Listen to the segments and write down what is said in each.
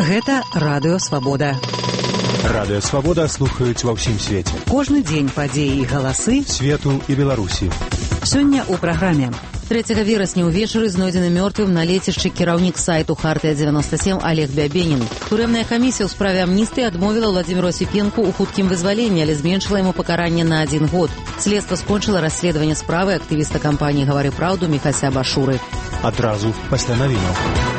Гэта Радыё Свабода. Радыё Свабода слухаюць ва ўсім свеце. Кожны дзень падзеі і галасы свету і Беларусі. Сёння ў праграме. 3 верасня ўвечары знойдзены мёртвым на лецішчы кіраўнік сайту «Хартыя-97» Олег Бябенін. Турэмная камісія ў справе амністыі адмовіла Владзіміру Асіпенку ў хуткім вызваленні, але зменшыла яму пакаранне на 1 год. Следства скончыла расследаванне справы актывіста кампаніі «Гавары праўду» Міхася Башуры. Адразу пасля навінаў.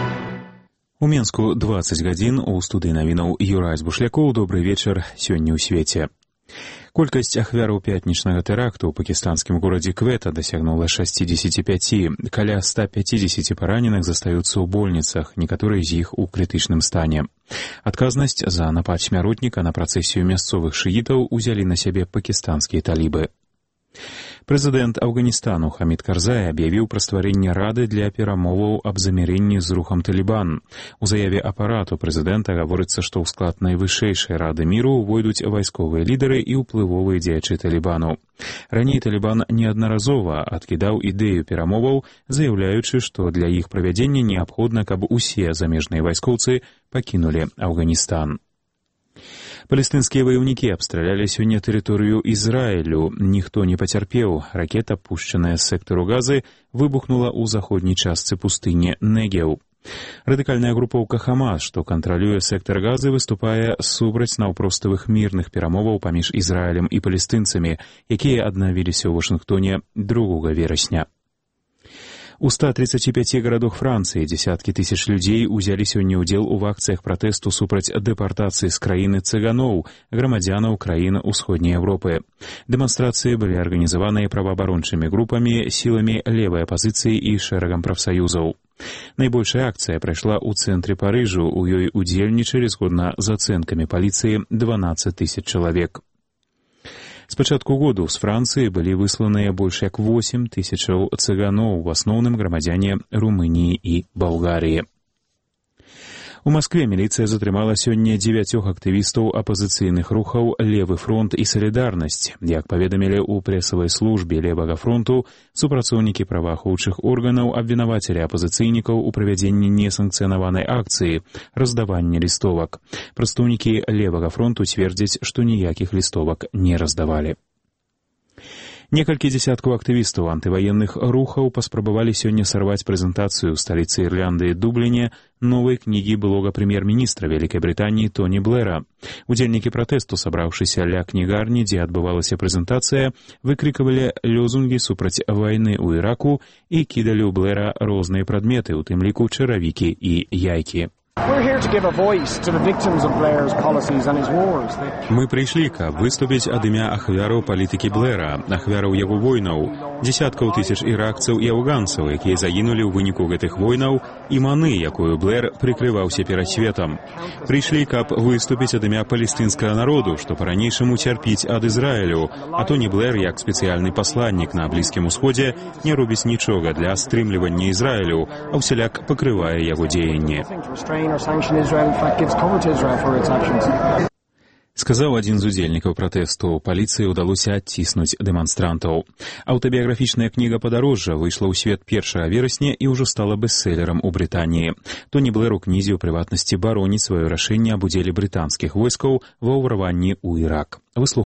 У Менску 20 гадзін, у студыі навінаў Юрай Бушлякоў. Добры вечар сёння ў свеце. Колькасць ахвяраў пятнічнага тэракту ў пакістанскім горадзе Квета дасягнула 65. Каля 150 параненых застаюцца ў больніцах, некаторыя з іх у крытычным стане. Адказнасць за напад смяротніка на працэсію мясцовых шыітаў узялі на сябе пакістанскія талібы. Прэзідэнт Афганістану Хамід Карзай аб'явіў пра стварэнне рады для перамоваў аб замірэнні з рухам Талібан. У заяве апарату прэзідэнта гаворыцца, што ў склад найвышэйшай рады міру ўвойдуць вайсковыя лідары і ўплывовыя дзеячы Талібану. Раней Талібан неаднаразова адкідаў ідэю перамоваў, заяўляючы, што для іх правядзення неабходна, каб усе замежныя вайскоўцы пакінулі Афганістан. Палестынскія ваяўнікі абстралялі сёння тэрыторыю Ізраілю. Ніхто не пацярпеў. Ракета, пушчаная з сектару Газы, выбухнула ў заходняй частцы пустыні Негеў. Радыкальная групоўка Хамас, што кантралюе сектар Газы, выступае супраць наўпроставых мірных перамоваў паміж Ізраілем і палестынцамі, якія аднавіліся ў Вашынгтоне 2 верасня. У 135 гарадах Францыі дзесяткі тысяч людзей узялі сёння ўдзел у акцыях пратэсту супраць дэпартацыі з краіны цыганоў, грамадзянаў краін Усходняй Еўропы. Дэманстрацыі былі арганізаваныя праваабарончымі групамі, сіламі левай апазіцыі і шэрагам прафсаюзаў. Найбольшая акцыя прайшла ў цэнтры Парыжу, у ёй удзельнічалі, згодна з ацэнкамі паліцыі, 12 000 чалавек. З пачатку году з Францыі былі высланыя больш як 8 000 цыганоў, у асноўным грамадзяне Румыніі і Балгарыі. У Маскве міліцыя затрымала сёння 9 актывістаў апазіцыйных рухаў «Левы фронт» і «Салідарнасць». Як паведамілі ў прэсавай службе «Левага фронту», супрацоўнікі праваахоўчых органаў абвінавацілі апазіцыйнікаў у правядзенні несанкцыянаванай акцыі раздавання лістовак. Прадстаўнікі «Левага фронту» цвердзяць, што ніякіх лістовак не раздавалі. Некалькі дзесяткаў актывістаў антываенных рухаў паспрабавалі сёння сарваць прэзентацыю ў сталіцы Ірландыі Дубліне новай кнігі былога прэм'ер-міністра Вялікай Брытаніі Тоні Блэра. Удзельнікі пратэсту, сабраўшыся ля кнігарні, дзе адбывалася прэзентацыя, выкриквалі лёзунгі супраць вайны ў Іраку і кідалі ў Блэра розныя прадметы, у тым ліку чаравікі і яйкі. Мы прыйшлі, каб выступіць ад імя ахвяраў палітыкі Блэра, ахвяраў яго войнаў, дзесяткаў тысяч іракцаў і афганцаў, якія загінулі ў выніку гэтых войнаў, і маны, якую Блэр прыкрываўся перад светам. Прыйшлі, каб выступіць ад імя палестынскага народу, што па-ранейшаму цярпіць ад Ізраілю, а Тоні Блэр, як спецыяльны пасланнік на Блізкім Усходзе, не робіць нічога для стрымлівання Ізраілю, а ўсяляк пакрывае яго дзеянні. Сказаў адзін з удзельнікаў пратэсту. Паліцыі ўдалося адціснуць дэманстрантаў. Аўтабіяграфічная кніга «Падарожжа» выйшла ў свет 1 верасня і ўжо стала бестселерам у Брытаніі. Тоні Блэр у кнізе ў прыватнасці бароніць сваё рашэнне аб удзеле брытанскіх войскаў ва ўварванні ў Ірак.